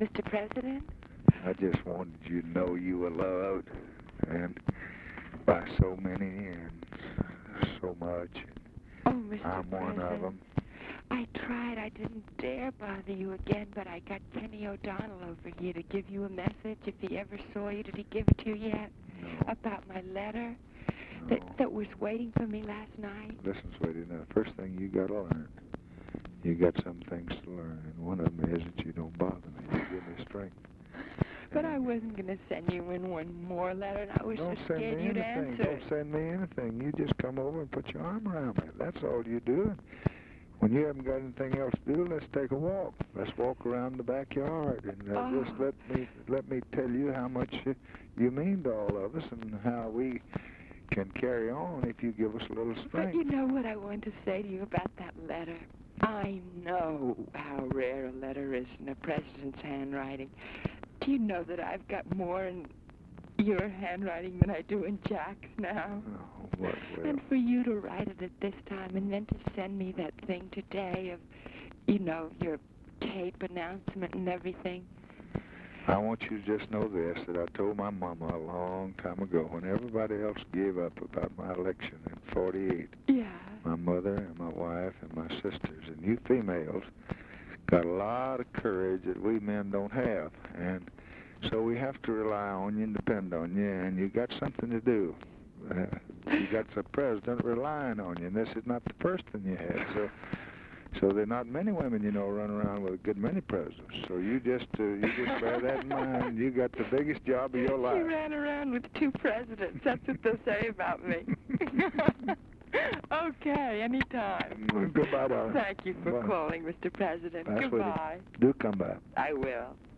Mr. President? I just wanted you to know you were loved, and by so many, and so much. Oh, Mr. I'm one of them. I tried. I didn't dare bother you again, but I got Kenny O'Donnell over here to give you a message. If he ever saw you, did he give it to you yet? No. About my letter No. that was waiting for me last night? Listen, sweetie, now, the first thing you got to learn, you got some things to learn, and one of them is that you don't bother me. You give me strength. But I wasn't going to send you in one more letter, and I was Don't so send scared me you'd anything. answer. Don't send me anything. You just come over and put your arm around me. That's all you do. When you haven't got anything else to do, let's take a walk. Let's walk around the backyard, and just let me tell you how much you mean to all of us, and how we can carry on if you give us a little strength. But you know what I wanted to say to you about that letter? I know how rare a letter is in a president's handwriting. Do you know that I've got more in your handwriting than I do in Jack's now? Oh, what will? And for you to write it at this time and then to send me that thing today of, your tape announcement and everything. I want you to just know this, that I told my mama a long time ago, when everybody else gave up about my election in 48. Yeah. My mother and my wife and my sisters and you females got a lot of courage that we men don't have. And so we have to rely on you and depend on you, and you got something to do. You got the president relying on you, and this is not the first thing you had. So there are not many women, run around with a good many presidents. So you just bear that in mind. You got the biggest job of your life. She ran around with 2 presidents. That's what they'll say about me. Okay, anytime. Goodbye, darling. Thank you for Bye. calling, Mr. President. Bye, Goodbye. sweetie. Do come back. I will.